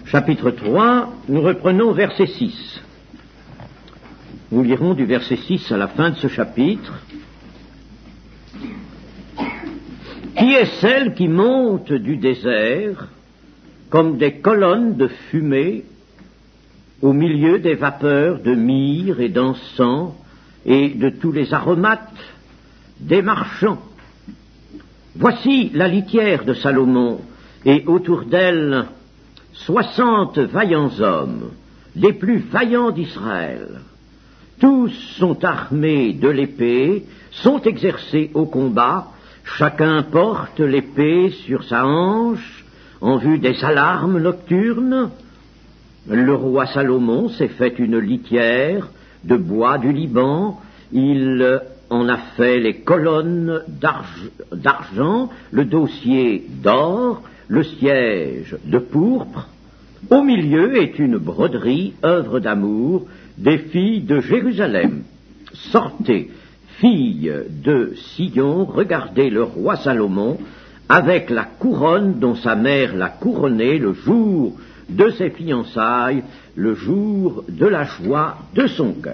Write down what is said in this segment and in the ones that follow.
chapitre 3, nous reprenons verset 6. Nous lirons du verset 6 à la fin de ce chapitre. Qui est celle qui monte du désert comme des colonnes de fumée au milieu des vapeurs de myrrhe et d'encens et de tous les aromates des marchands? Voici la litière de Salomon, et autour d'elle 60 vaillants hommes, les plus vaillants d'Israël. Tous sont armés de l'épée, sont exercés au combat, chacun porte l'épée sur sa hanche en vue des alarmes nocturnes. Le roi Salomon s'est fait une litière de bois du Liban, il en a fait les colonnes d'argent, le dossier d'or, le siège de pourpre. Au milieu est une broderie, œuvre d'amour, des filles de Jérusalem. Sortez, filles de Sion, regardez le roi Salomon avec la couronne dont sa mère l'a couronné le jour de ses fiançailles, le jour de la joie de son cœur.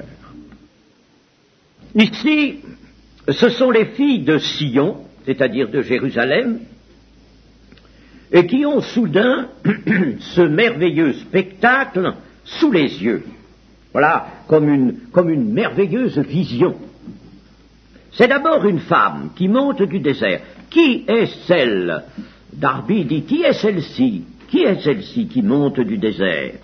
Ici, ce sont les filles de Sion, c'est-à-dire de Jérusalem, et qui ont soudain ce merveilleux spectacle sous les yeux. Voilà, comme une merveilleuse vision. C'est d'abord une femme qui monte du désert. Qui est celle? Darby dit, qui est celle-ci? Qui est celle-ci qui monte du désert?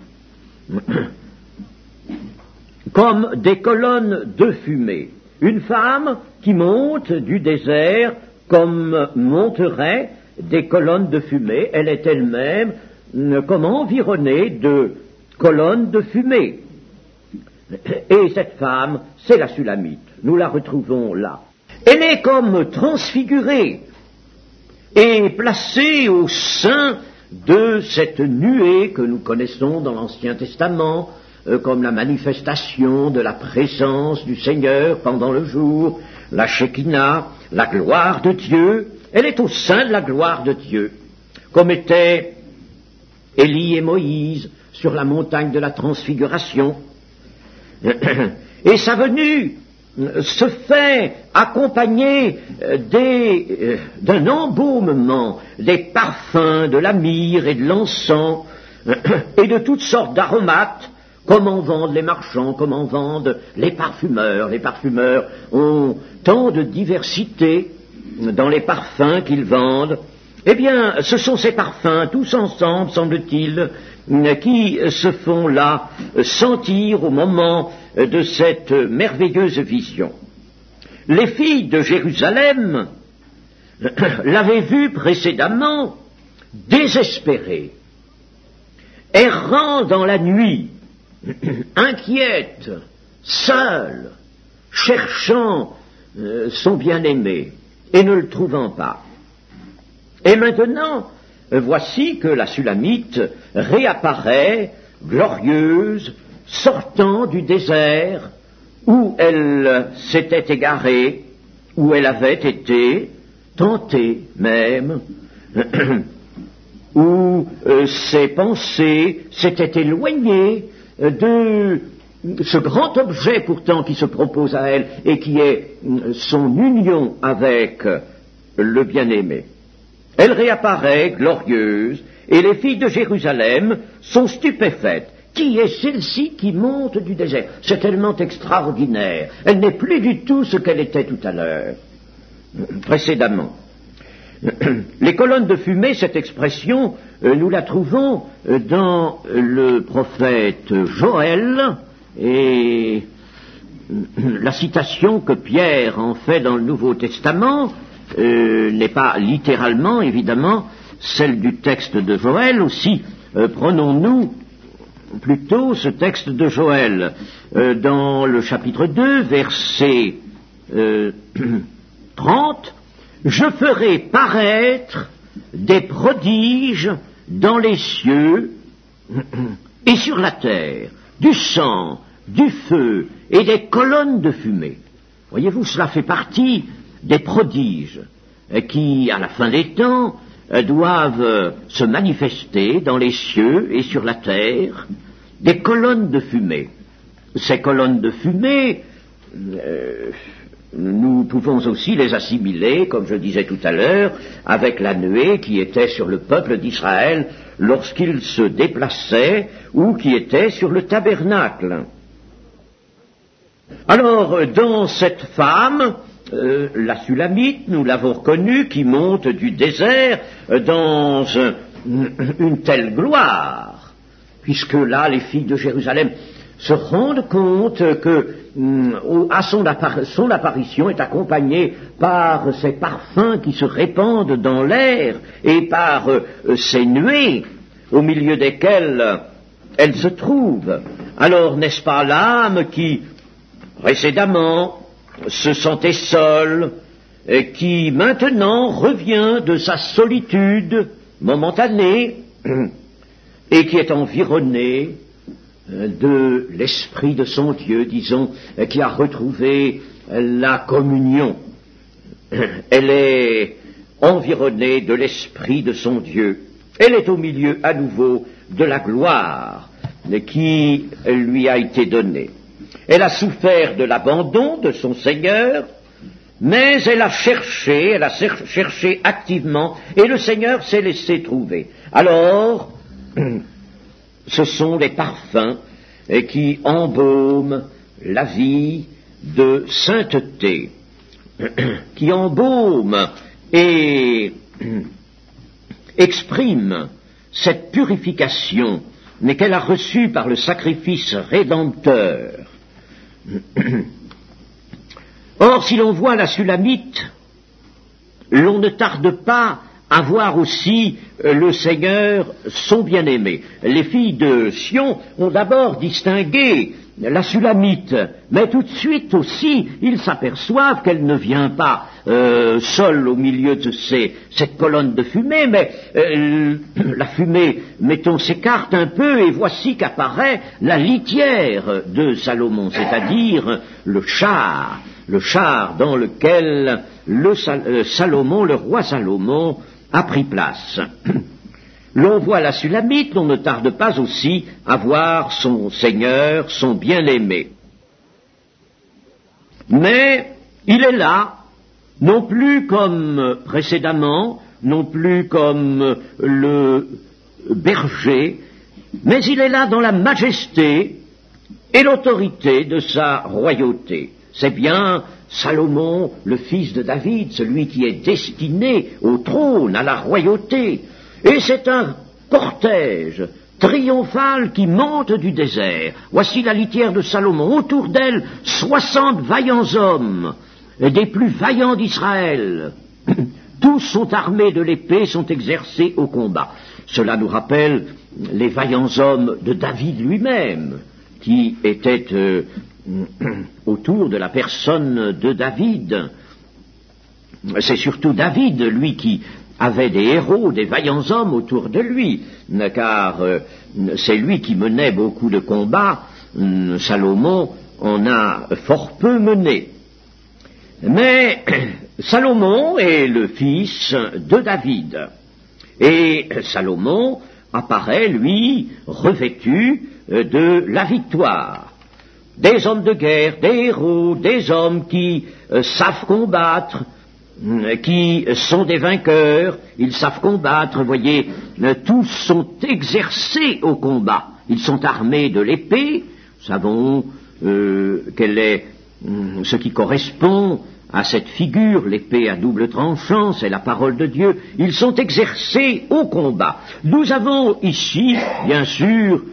Comme des colonnes de fumée. Une femme qui monte du désert comme monteraient des colonnes de fumée. Elle est elle-même comme environnée de colonnes de fumée. Et cette femme, c'est la Sulamite. Nous la retrouvons là. Elle est comme transfigurée et placée au sein de cette nuée que nous connaissons dans l'Ancien Testament, comme la manifestation de la présence du Seigneur pendant le jour, la Shekinah, la gloire de Dieu. Elle est au sein de la gloire de Dieu, comme étaient Élie et Moïse sur la montagne de la transfiguration. Et sa venue se fait accompagner d'un embaumement, des parfums, de la myrrhe et de l'encens, et de toutes sortes d'aromates, comme en vendent les marchands, comme en vendent les parfumeurs. Les parfumeurs ont tant de diversité dans les parfums qu'ils vendent. Eh bien, ce sont ces parfums, tous ensemble, semble-t-il, qui se font là sentir au moment de cette merveilleuse vision. Les filles de Jérusalem l'avaient vue précédemment désespérée, errant dans la nuit, inquiète, seule, cherchant son bien-aimé et ne le trouvant pas. Et maintenant, voici que la Sulamite réapparaît, glorieuse, sortant du désert où elle s'était égarée, où elle avait été tentée même, où ses pensées s'étaient éloignées de ce grand objet pourtant qui se propose à elle et qui est son union avec le bien-aimé. Elle réapparaît glorieuse et les filles de Jérusalem sont stupéfaites. Qui est celle-ci qui monte du désert? C'est tellement extraordinaire. Elle n'est plus du tout ce qu'elle était tout à l'heure, précédemment. Les colonnes de fumée, cette expression, nous la trouvons dans le prophète Joël, et la citation que Pierre en fait dans le Nouveau Testament n'est pas littéralement, évidemment, celle du texte de Joël. Aussi, prenons-nous plutôt ce texte de Joël dans le chapitre 2, verset 30, « Je ferai paraître des prodiges dans les cieux et sur la terre, du sang, du feu et des colonnes de fumée. » Voyez-vous, cela fait partie des prodiges qui, à la fin des temps, doivent se manifester dans les cieux et sur la terre des colonnes de fumée. Ces colonnes de fumée, nous pouvons aussi les assimiler, comme je disais tout à l'heure, avec la nuée qui était sur le peuple d'Israël lorsqu'il se déplaçait ou qui était sur le tabernacle. Alors, dans cette femme, la Sulamite, nous l'avons reconnue, qui monte du désert dans une telle gloire, puisque là, les filles de Jérusalem se rendent compte que son apparition est accompagnée par ces parfums qui se répandent dans l'air et par ces nuées au milieu desquelles elle se trouve. Alors, n'est-ce pas l'âme qui, précédemment, se sentait seule, et qui maintenant revient de sa solitude momentanée et qui est environnée de l'esprit de son Dieu, disons, qui a retrouvé la communion. Elle est environnée de l'esprit de son Dieu. Elle est au milieu à nouveau de la gloire qui lui a été donnée. Elle a souffert de l'abandon de son Seigneur, mais elle a cherché activement, et le Seigneur s'est laissé trouver. Alors, ce sont les parfums qui embaument la vie de sainteté, qui embaument et expriment cette purification, mais qu'elle a reçue par le sacrifice rédempteur. Or, si l'on voit la Sulamite, l'on ne tarde pas à voir aussi le Seigneur, son bien-aimé. Les filles de Sion ont d'abord distingué la Sulamite, mais tout de suite aussi, ils s'aperçoivent qu'elle ne vient pas seule au milieu de cette colonne de fumée, mais la fumée, mettons, s'écarte un peu, et voici qu'apparaît la litière de Salomon, c'est-à-dire le char dans lequel le roi Salomon a pris place. L'on voit la Sulamite, l'on ne tarde pas aussi à voir son Seigneur, son bien-aimé. Mais il est là, non plus comme précédemment, non plus comme le berger, mais il est là dans la majesté et l'autorité de sa royauté. C'est bien Salomon, le fils de David, celui qui est destiné au trône, à la royauté. Et c'est un cortège triomphal qui monte du désert. Voici la litière de Salomon. Autour d'elle, 60 vaillants hommes, des plus vaillants d'Israël. Tous sont armés de l'épée, sont exercés au combat. Cela nous rappelle les vaillants hommes de David lui-même, qui étaient autour de la personne de David. C'est surtout David, lui, qui avait des héros, des vaillants hommes autour de lui, car c'est lui qui menait beaucoup de combats. Salomon en a fort peu mené. Mais Salomon est le fils de David. Et Salomon apparaît, lui, revêtu de la victoire. Des hommes de guerre, des héros, des hommes qui savent combattre, qui sont des vainqueurs, ils savent combattre, vous voyez, tous sont exercés au combat. Ils sont armés de l'épée, nous savons quel est ce qui correspond à cette figure, l'épée à double tranchant, c'est la parole de Dieu. Ils sont exercés au combat. Nous avons ici, bien sûr,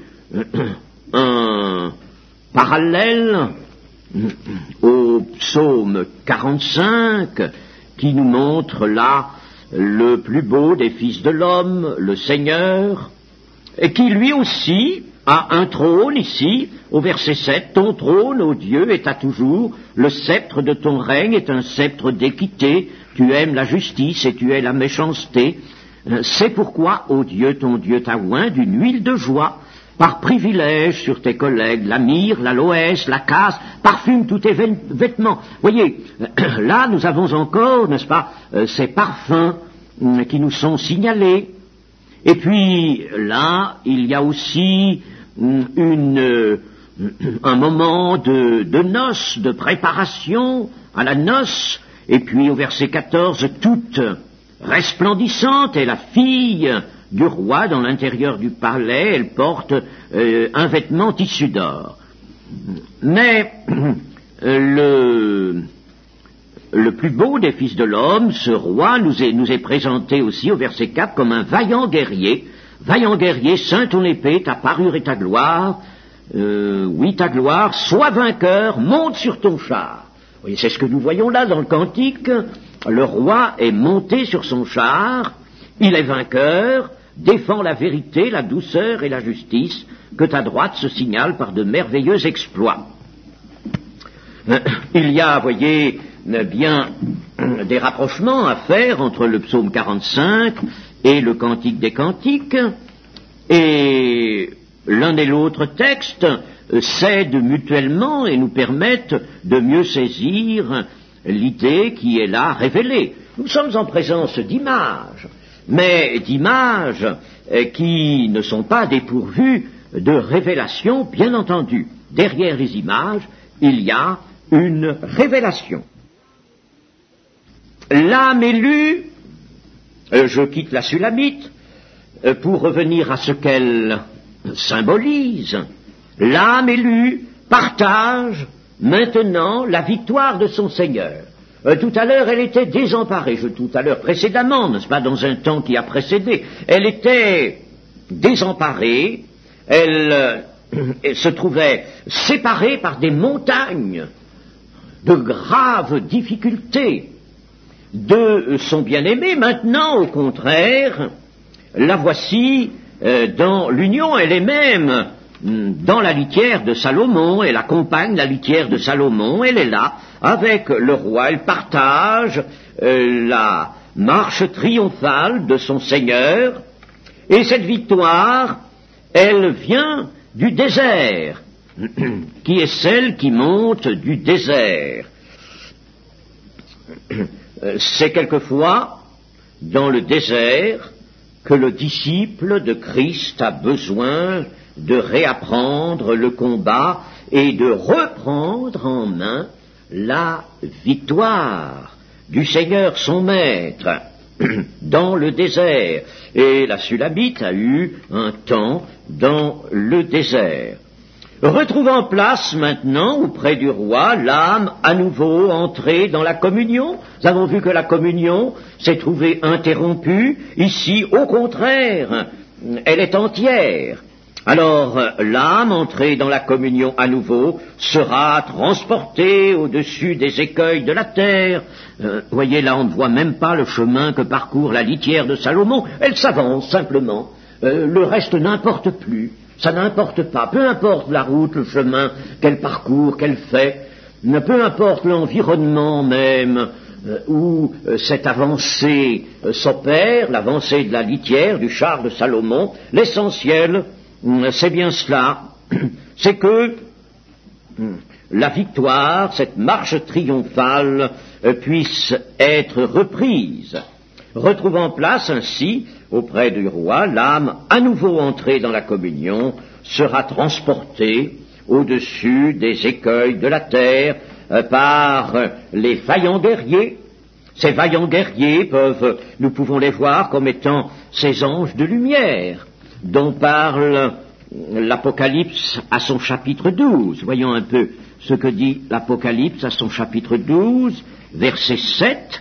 un parallèle au psaume 45 qui nous montre là le plus beau des fils de l'homme, le Seigneur, et qui lui aussi a un trône ici, au verset 7, « Ton trône, ô Dieu, est à toujours, le sceptre de ton règne est un sceptre d'équité, tu aimes la justice et tu hais la méchanceté. C'est pourquoi, ô Dieu, ton Dieu t'a oint d'une huile de joie, par privilège sur tes collègues, la myrrhe, l'aloès, la casse, parfume tous tes vêtements. » Voyez, là nous avons encore, n'est-ce pas, ces parfums qui nous sont signalés. Et puis là, il y a aussi un moment de noces, de préparation à la noce. Et puis au verset 14, toute resplendissante est la fille du roi dans l'intérieur du palais, elle porte un vêtement tissu d'or. Mais le plus beau des fils de l'homme, ce roi, nous est présenté aussi au verset 4 comme un vaillant guerrier, ceint ton épée, ta parure et ta gloire, oui ta gloire, sois vainqueur, monte sur ton char. Vous voyez, c'est ce que nous voyons là dans le cantique. Le roi est monté sur son char, il est vainqueur, défend la vérité, la douceur et la justice, que ta droite se signale par de merveilleux exploits. Il y a, voyez, bien des rapprochements à faire entre le psaume 45 et le cantique des cantiques, et l'un et l'autre texte s'aident mutuellement et nous permettent de mieux saisir l'idée qui est là révélée. Nous sommes en présence d'images, mais d'images qui ne sont pas dépourvues de révélation, bien entendu. Derrière les images, il y a une révélation. L'âme élue, je quitte la Sulamite, pour revenir à ce qu'elle symbolise. L'âme élue partage maintenant la victoire de son Seigneur. Tout à l'heure, elle était désemparée. Tout à l'heure, précédemment, n'est-ce pas, dans un temps qui a précédé, elle était désemparée, elle se trouvait séparée par des montagnes de graves difficultés de son bien-aimé. Maintenant, au contraire, la voici dans l'union, elle est même dans la litière de Salomon, elle accompagne la litière de Salomon, elle est là avec le roi, elle partage la marche triomphale de son Seigneur, et cette victoire, elle vient du désert, qui est celle qui monte du désert. C'est quelquefois dans le désert que le disciple de Christ a besoin de réapprendre le combat et de reprendre en main la victoire du Seigneur son Maître dans le désert. Et la Sulamite a eu un temps dans le désert. Retrouvant place maintenant auprès du roi, l'âme à nouveau entrée dans la communion. Nous avons vu que la communion s'est trouvée interrompue. Ici, au contraire, elle est entière. Alors, l'âme entrée dans la communion à nouveau sera transportée au-dessus des écueils de la terre. Voyez, là, on ne voit même pas le chemin que parcourt la litière de Salomon. Elle s'avance simplement. Le reste n'importe plus. Ça n'importe pas. Peu importe la route, le chemin qu'elle parcourt, qu'elle fait. Peu importe l'environnement même où cette avancée s'opère, l'avancée de la litière, du char de Salomon. L'essentiel, c'est bien cela, c'est que la victoire, cette marche triomphale, puisse être reprise. Retrouvant place ainsi auprès du roi, l'âme, à nouveau entrée dans la communion, sera transportée au-dessus des écueils de la terre par les vaillants guerriers. Ces vaillants guerriers nous pouvons les voir comme étant ces anges de lumière dont parle l'Apocalypse à son chapitre 12. Voyons un peu ce que dit l'Apocalypse à son chapitre 12, verset 7.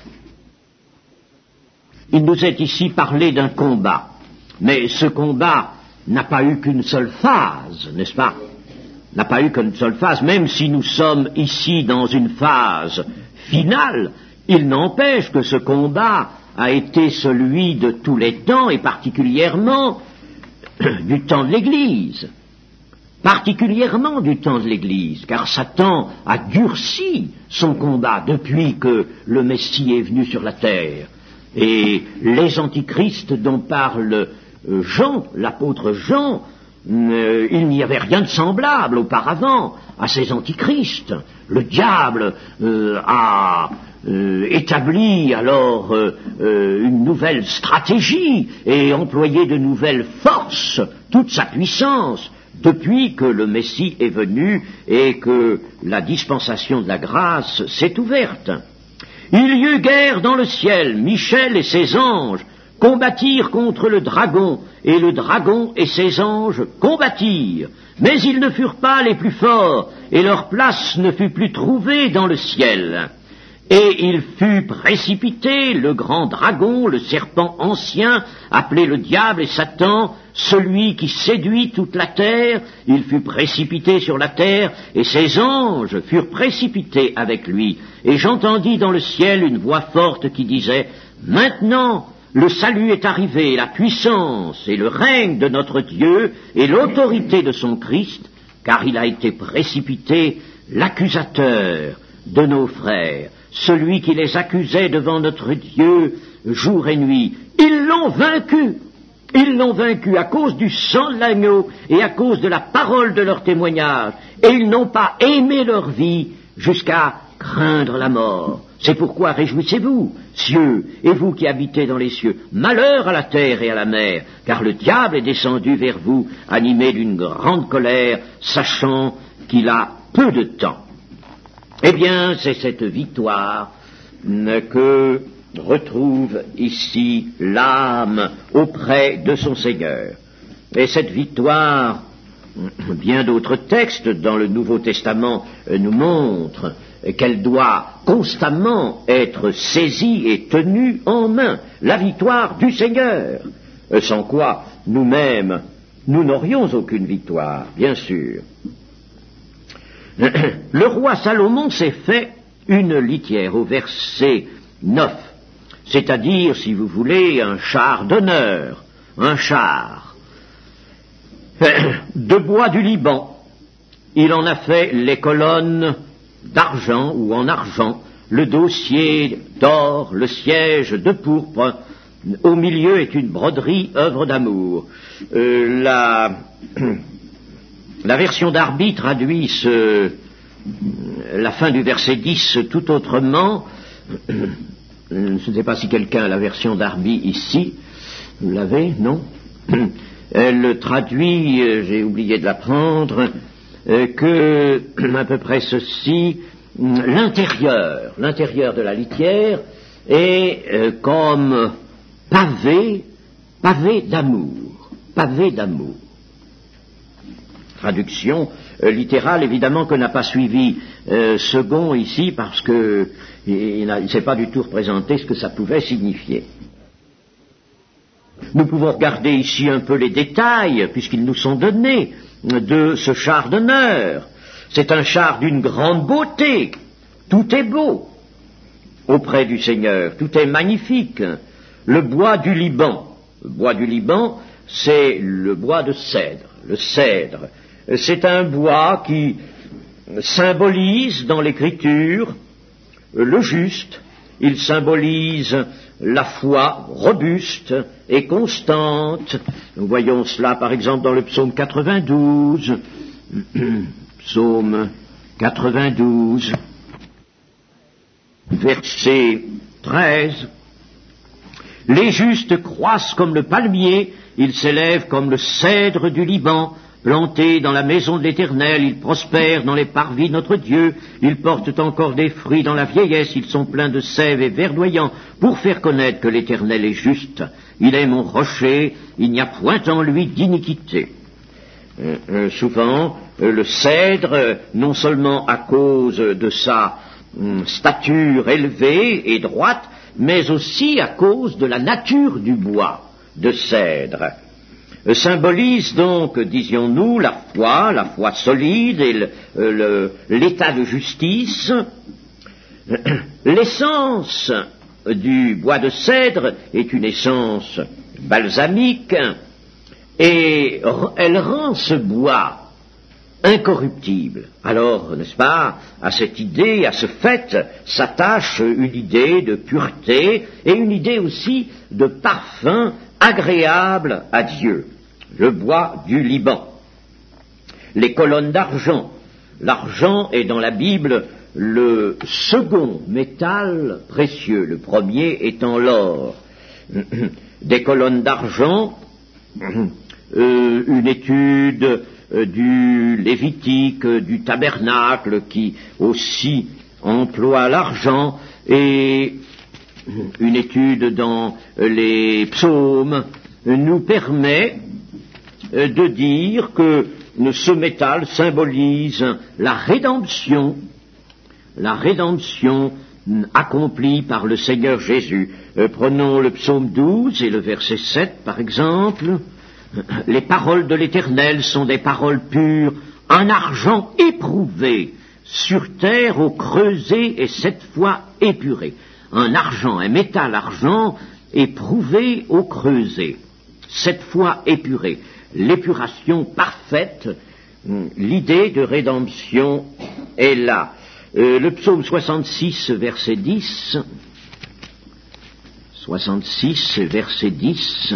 Il nous est ici parlé d'un combat, mais ce combat n'a pas eu qu'une seule phase, n'est-ce pas? N'a pas eu qu'une seule phase, même si nous sommes ici dans une phase finale, il n'empêche que ce combat a été celui de tous les temps, et particulièrement du temps de l'Église. Particulièrement du temps de l'Église, car Satan a durci son combat depuis que le Messie est venu sur la terre. Et les antichrists dont parle Jean, l'apôtre Jean, il n'y avait rien de semblable auparavant à ces antichrists. Le diable a établi alors une nouvelle stratégie et employé de nouvelles forces, toute sa puissance, depuis que le Messie est venu et que la dispensation de la grâce s'est ouverte. Il y eut guerre dans le ciel, Michel et ses anges combattirent contre le dragon, et le dragon et ses anges combattirent. Mais ils ne furent pas les plus forts, et leur place ne fut plus trouvée dans le ciel. Et il fut précipité, le grand dragon, le serpent ancien, appelé le diable et Satan, celui qui séduit toute la terre, il fut précipité sur la terre, et ses anges furent précipités avec lui. Et j'entendis dans le ciel une voix forte qui disait, « Maintenant, le salut est arrivé, la puissance et le règne de notre Dieu et l'autorité de son Christ, car il a été précipité l'accusateur de nos frères, celui qui les accusait devant notre Dieu jour et nuit. Ils l'ont vaincu. Ils l'ont vaincu à cause du sang de l'agneau et à cause de la parole de leur témoignage, et ils n'ont pas aimé leur vie jusqu'à craindre la mort. C'est pourquoi réjouissez-vous, cieux, et vous qui habitez dans les cieux. Malheur à la terre et à la mer, car le diable est descendu vers vous, animé d'une grande colère, sachant qu'il a peu de temps. Eh bien, c'est cette victoire que retrouve ici l'âme auprès de son Seigneur. Et cette victoire, bien d'autres textes dans le Nouveau Testament nous montrent qu'elle doit constamment être saisie et tenue en main, la victoire du Seigneur, sans quoi nous-mêmes, nous n'aurions aucune victoire, bien sûr. Le roi Salomon s'est fait une litière au verset 9, c'est-à-dire, si vous voulez, un char d'honneur, un char de bois du Liban. Il en a fait les colonnes d'argent ou en argent, le dossier d'or, le siège de pourpre. Au milieu est une broderie, œuvre d'amour. La version d'Arby traduit la fin du verset 10 tout autrement. Je ne sais pas si quelqu'un a la version d'Arby ici. Vous l'avez, non? Elle traduit, j'ai oublié de la prendre, que à peu près ceci, l'intérieur de la litière est comme pavé d'amour. Traduction littérale, évidemment, que n'a pas suivi Second ici, parce que il ne s'est pas du tout représenté ce que ça pouvait signifier. Nous pouvons regarder ici un peu les détails, puisqu'ils nous sont donnés, de ce char d'honneur. C'est un char d'une grande beauté. Tout est beau auprès du Seigneur, tout est magnifique. Le bois du Liban. Le bois du Liban, c'est le bois de cèdre. Le cèdre, c'est un bois qui symbolise dans l'Écriture le juste. Il symbolise la foi robuste et constante. Nous voyons cela par exemple dans le psaume 92. Psaume 92, verset 13. Les justes croissent comme le palmier, ils s'élèvent comme le cèdre du Liban. Plantés dans la maison de l'Éternel, ils prospèrent dans les parvis de notre Dieu, ils portent encore des fruits dans la vieillesse, ils sont pleins de sève et verdoyants, pour faire connaître que l'Éternel est juste. Il est mon rocher, il n'y a point en lui d'iniquité. Souvent, le cèdre, non seulement à cause de sa stature élevée et droite, mais aussi à cause de la nature du bois de cèdre, symbolise donc, disions-nous, la foi solide et l'état de justice. L'essence du bois de cèdre est une essence balsamique et elle rend ce bois incorruptible. Alors, n'est-ce pas, à cette idée, à ce fait, s'attache une idée de pureté et une idée aussi de parfum agréable à Dieu. Le bois du Liban. Les colonnes d'argent. L'argent est dans la Bible le second métal précieux, le premier étant l'or. Des colonnes d'argent, une étude du Lévitique, du tabernacle qui aussi emploie l'argent, et une étude dans les psaumes nous permet de dire que ce métal symbolise la rédemption accomplie par le Seigneur Jésus. Prenons le psaume 12 et le verset 7 par exemple. Les paroles de l'Éternel sont des paroles pures, un argent éprouvé sur terre au creusé et 7 fois épuré. Un métal argent éprouvé au creusé, 7 fois épuré. L'épuration parfaite, l'idée de rédemption est là. Le psaume 66, verset 10. 66, verset 10.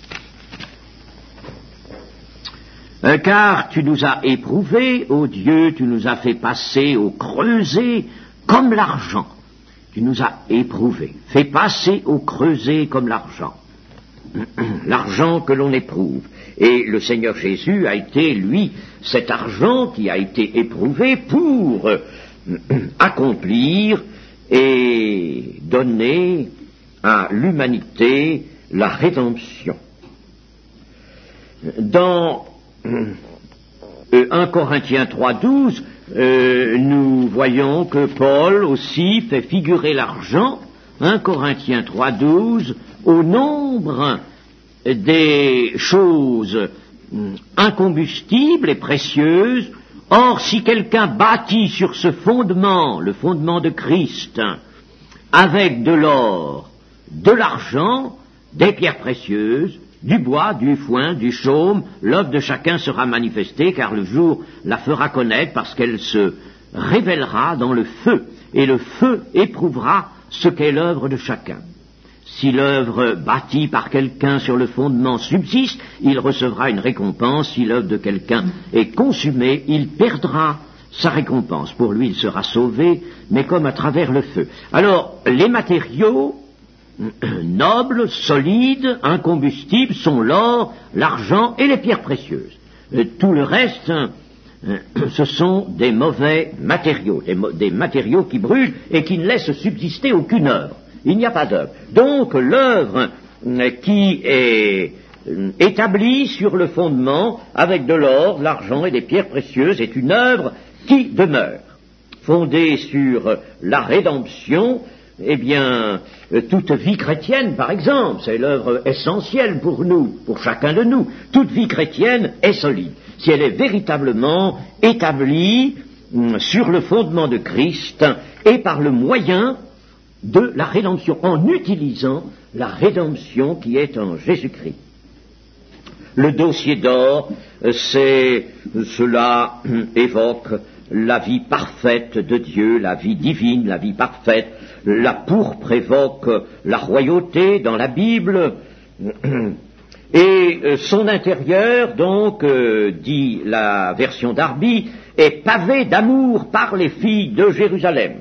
Car tu nous as éprouvés, ô Dieu, tu nous as fait passer au creuset comme l'argent. Tu nous as éprouvés, fait passer au creuset comme l'argent. L'argent que l'on éprouve. Et le Seigneur Jésus a été, lui, cet argent qui a été éprouvé pour accomplir et donner à l'humanité la rédemption. Dans 1 Corinthiens 3,12, nous voyons que Paul aussi fait figurer l'argent, 1 Corinthiens 3,12, au nombre des choses incombustibles et précieuses. Or, si quelqu'un bâtit sur ce fondement, le fondement de Christ, avec de l'or, de l'argent, des pierres précieuses, du bois, du foin, du chaume, l'œuvre de chacun sera manifestée, car le jour la fera connaître, parce qu'elle se révélera dans le feu, et le feu éprouvera ce qu'est l'œuvre de chacun. Si l'œuvre bâtie par quelqu'un sur le fondement subsiste, il recevra une récompense. Si l'œuvre de quelqu'un est consumée, il perdra sa récompense. Pour lui, il sera sauvé, mais comme à travers le feu. Alors, les matériaux nobles, solides, incombustibles sont l'or, l'argent et les pierres précieuses. Tout le reste, ce sont des mauvais matériaux, des matériaux qui brûlent et qui ne laissent subsister aucune œuvre. Il n'y a pas d'œuvre. Donc l'œuvre qui est établie sur le fondement avec de l'or, l'argent et des pierres précieuses est une œuvre qui demeure. Fondée sur la rédemption, eh bien, toute vie chrétienne, par exemple, c'est l'œuvre essentielle pour nous, pour chacun de nous. Toute vie chrétienne est solide, si elle est véritablement établie sur le fondement de Christ et par le moyen de la rédemption, en utilisant la rédemption qui est en Jésus-Christ. Le dossier d'or, cela évoque la vie parfaite de Dieu, la vie divine, la vie parfaite. La pourpre évoque la royauté dans la Bible. Et son intérieur, donc, dit la version d'Arby, est pavé d'amour par les filles de Jérusalem.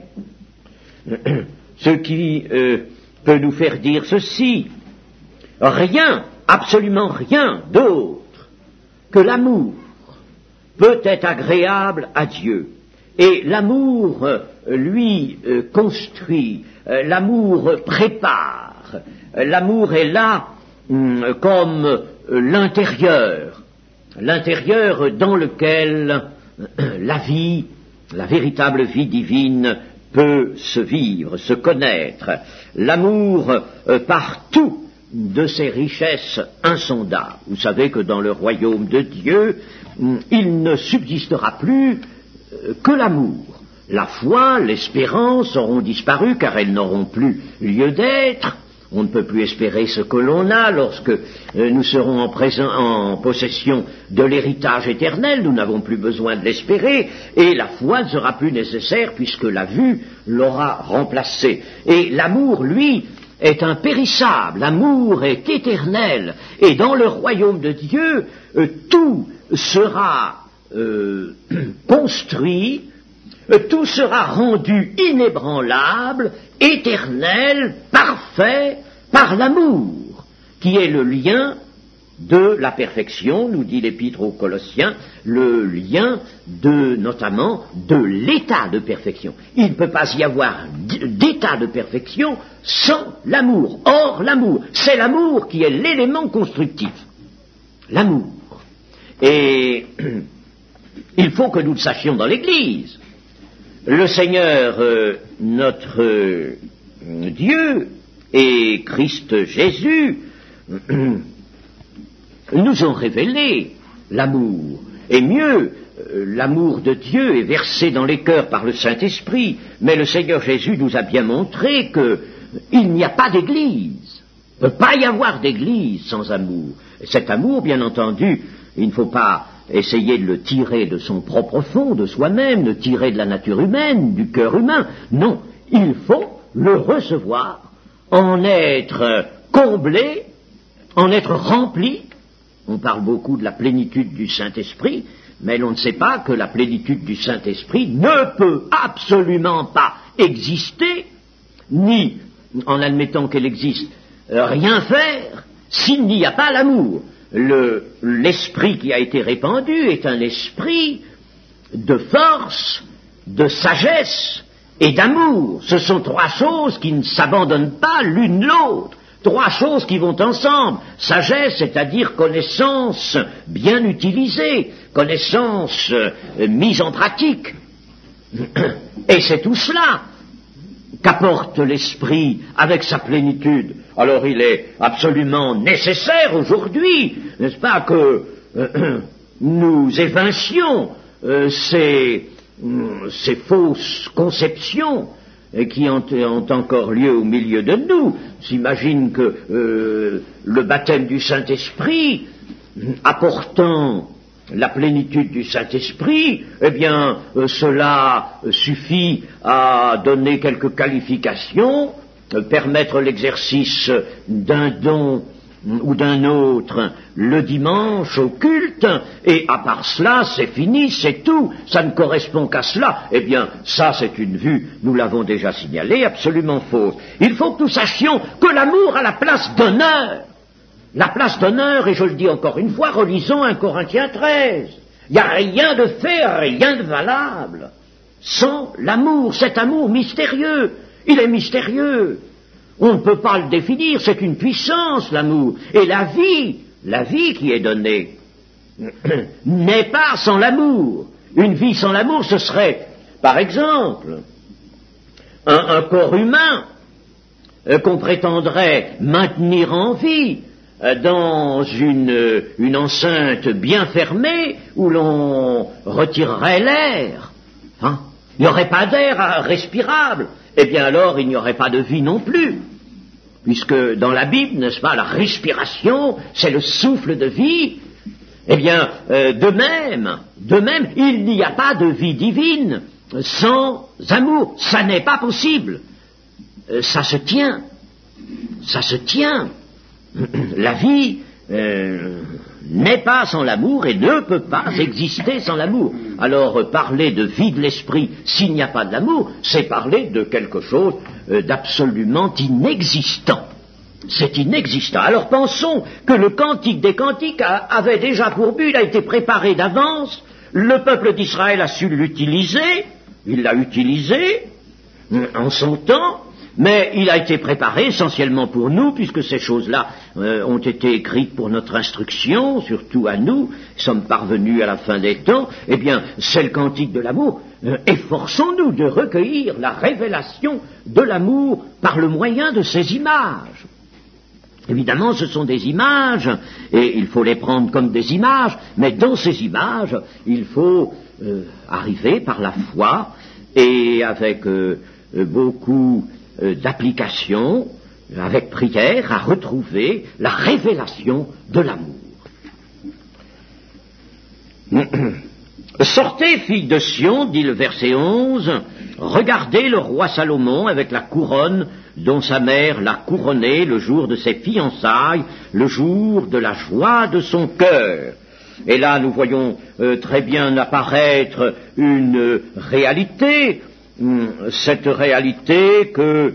Ce qui peut nous faire dire ceci: rien, absolument rien d'autre que l'amour peut être agréable à Dieu. Et l'amour, lui, construit, l'amour prépare, l'amour est là comme l'intérieur dans lequel la vie, la véritable vie divine peut se vivre, se connaître. L'amour partout de ses richesses insondables. Vous savez que dans le royaume de Dieu, il ne subsistera plus que l'amour. La foi, l'espérance auront disparu car elles n'auront plus lieu d'être. On ne peut plus espérer ce que l'on a lorsque nous serons en possession de l'héritage éternel. Nous n'avons plus besoin de l'espérer et la foi ne sera plus nécessaire puisque la vue l'aura remplacée. Et l'amour, lui, est impérissable, l'amour est éternel et dans le royaume de Dieu, tout sera construit tout sera rendu inébranlable, éternel, parfait, par l'amour, qui est le lien de la perfection, nous dit l'Épître aux Colossiens, le lien notamment de l'état de perfection. Il ne peut pas y avoir d'état de perfection sans l'amour. Or, l'amour, c'est l'amour qui est l'élément constructif. L'amour. Et il faut que nous le sachions dans l'Église. Le Seigneur, notre Dieu, et Christ Jésus nous ont révélé l'amour. Et mieux, l'amour de Dieu est versé dans les cœurs par le Saint-Esprit, mais le Seigneur Jésus nous a bien montré qu'il n'y a pas d'Église. Il ne peut pas y avoir d'Église sans amour. Et cet amour, bien entendu, il ne faut pas essayer de le tirer de son propre fond, de soi-même, de tirer de la nature humaine, du cœur humain. Non, il faut le recevoir, en être comblé, en être rempli. On parle beaucoup de la plénitude du Saint-Esprit, mais l'on ne sait pas que la plénitude du Saint-Esprit ne peut absolument pas exister, ni, en admettant qu'elle existe, rien faire, s'il n'y a pas l'amour. L'esprit qui a été répandu est un esprit de force, de sagesse et d'amour. Ce sont trois choses qui ne s'abandonnent pas l'une l'autre. Trois choses qui vont ensemble. Sagesse, c'est-à-dire connaissance bien utilisée, connaissance mise en pratique. Et c'est tout cela qu'apporte l'esprit avec sa plénitude. Alors il est absolument nécessaire aujourd'hui, n'est-ce pas, que nous évincions ces fausses conceptions qui ont encore lieu au milieu de nous. S'imagine que le baptême du Saint-Esprit, apportant la plénitude du Saint-Esprit, eh bien, cela suffit à donner quelques qualifications, permettre l'exercice d'un don ou d'un autre le dimanche au culte, et à part cela, c'est fini, c'est tout, ça ne correspond qu'à cela. Eh bien, ça, c'est une vue, nous l'avons déjà signalé, absolument fausse. Il faut que nous sachions que l'amour a la place d'honneur. La place d'honneur, et je le dis encore une fois, relisons 1 Corinthiens 13. Il n'y a rien de fait, rien de valable sans l'amour, cet amour mystérieux. Il est mystérieux. On ne peut pas le définir, c'est une puissance, l'amour. Et la vie qui est donnée, n'est pas sans l'amour. Une vie sans l'amour, ce serait, par exemple, un corps humain qu'on prétendrait maintenir en vie dans une enceinte bien fermée où l'on retirerait l'air. Hein? Il n'y aurait pas d'air respirable. Eh bien alors, il n'y aurait pas de vie non plus. Puisque dans la Bible, n'est-ce pas, la respiration, c'est le souffle de vie. Eh bien, de même, il n'y a pas de vie divine sans amour. Ça n'est pas possible. Ça se tient. La vie n'est pas sans l'amour et ne peut pas exister sans l'amour. Alors, parler de vie de l'esprit s'il n'y a pas de l'amour, c'est parler de quelque chose d'absolument inexistant. C'est inexistant. Alors pensons que le Cantique des Cantiques avait déjà pour but, il a été préparé d'avance, le peuple d'Israël a su l'utiliser, il l'a utilisé en son temps, mais il a été préparé essentiellement pour nous, puisque ces choses-là ont été écrites pour notre instruction, surtout à nous, sommes parvenus à la fin des temps. Eh bien, c'est le cantique de l'amour. Efforçons-nous de recueillir la révélation de l'amour par le moyen de ces images. Évidemment, ce sont des images, et il faut les prendre comme des images, mais dans ces images, il faut arriver par la foi, et avec beaucoup d'application, avec prière, à retrouver la révélation de l'amour. Sortez, filles de Sion, dit le verset 11, regardez le roi Salomon avec la couronne dont sa mère l'a couronné le jour de ses fiançailles, le jour de la joie de son cœur. Et là, nous voyons très bien apparaître une réalité, cette réalité que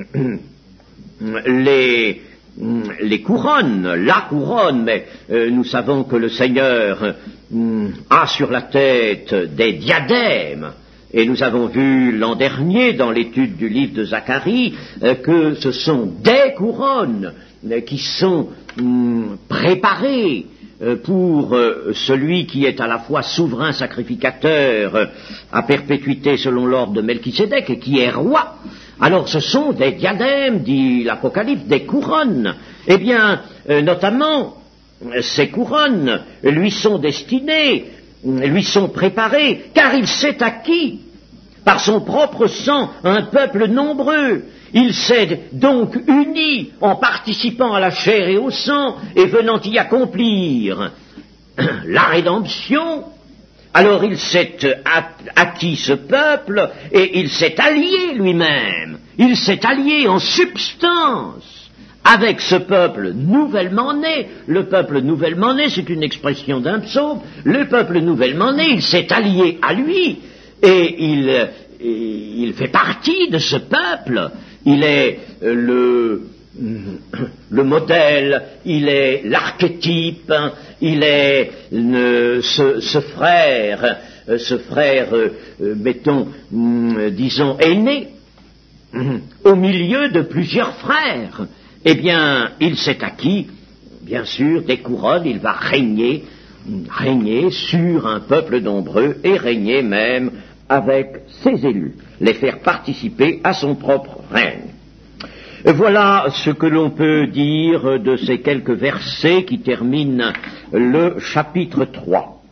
les couronnes, la couronne, mais nous savons que le Seigneur a sur la tête des diadèmes, et nous avons vu l'an dernier dans l'étude du livre de Zacharie que ce sont des couronnes qui sont préparées pour celui qui est à la fois souverain sacrificateur à perpétuité selon l'ordre de Melchisédek et qui est roi. Alors ce sont des diadèmes, dit l'Apocalypse, des couronnes. Eh bien, notamment, ces couronnes lui sont destinées, lui sont préparées, car il s'est acquis par son propre sang un peuple nombreux. Il s'est donc uni en participant à la chair et au sang et venant y accomplir la rédemption. Alors il s'est acquis ce peuple et il s'est allié lui-même. Il s'est allié en substance avec ce peuple nouvellement né. Le peuple nouvellement né, c'est une expression d'un psaume. Le peuple nouvellement né, il s'est allié à lui et il fait partie de ce peuple. Il est le modèle, il est l'archétype, il est ce frère, mettons, disons, aîné, au milieu de plusieurs frères. Eh bien, il s'est acquis, bien sûr, des couronnes, il va régner sur un peuple nombreux et régner même avec ses élus, les faire participer à son propre règne. Voilà ce que l'on peut dire de ces quelques versets qui terminent le chapitre 3.